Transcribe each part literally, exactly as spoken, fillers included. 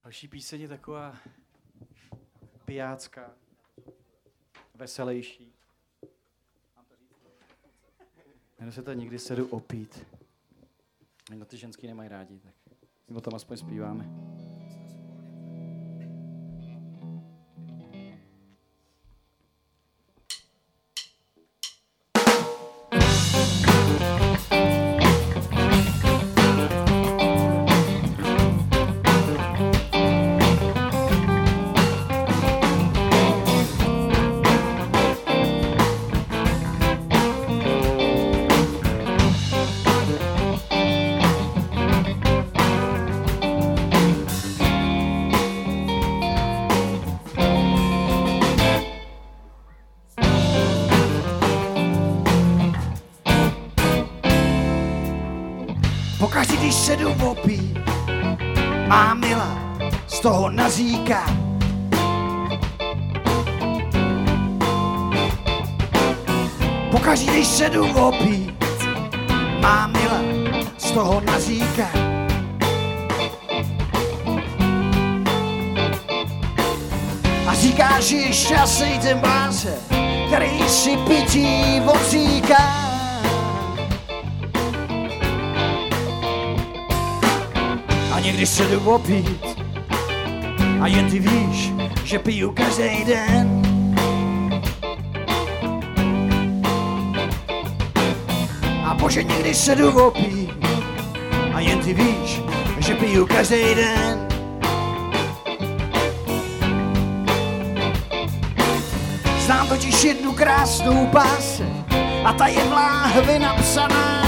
Další píseň je taková pijácká, veselější. Jmenuje se to Nikdy se jdu opít. No ty ženský nemají rádi, tak my o tom aspoň zpíváme. Pokaždý, když se jdu opít, má Mila z toho naříká. Pokaždý, když se jdu opít, má Mila z toho naříká. A říká, že je šťastný ten blázen, který si pití odříká. A někdy se jdu opít a jen ty víš, že piju každý den. A bože, někdy se jdu opít a jen ty víš, že piju každý den. Znám totiž jednu krásnou báseň a ta je v láhvi napsaná.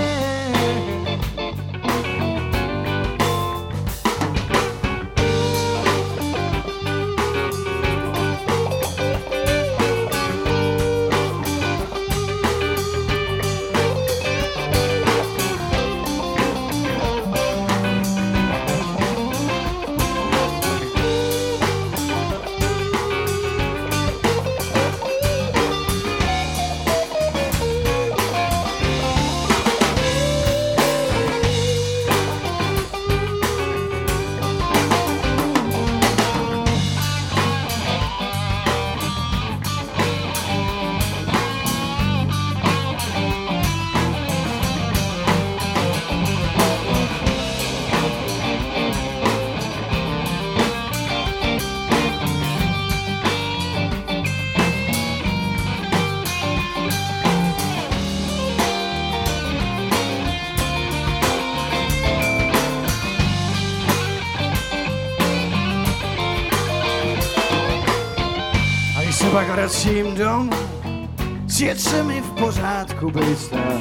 Pak vracím domů, svět se mi v pořádku být zdá.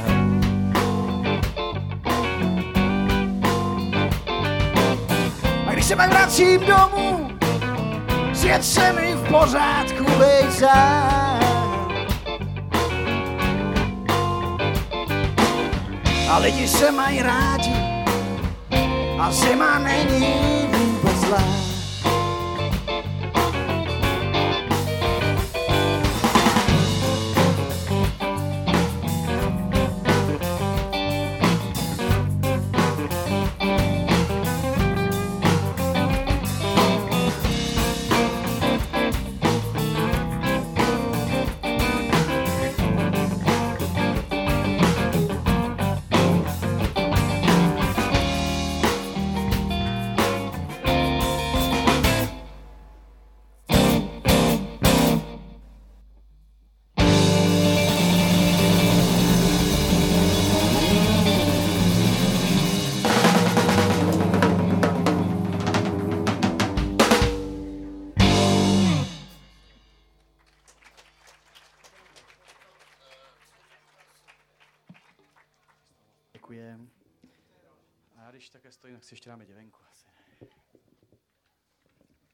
A když se pak vracím domů, svět se mi v pořádku být zdá. A lidi se mají rádi a zima není vůbec zlá. Děkujem. A já když také stojím, tak si ještě dáme děvenku asi.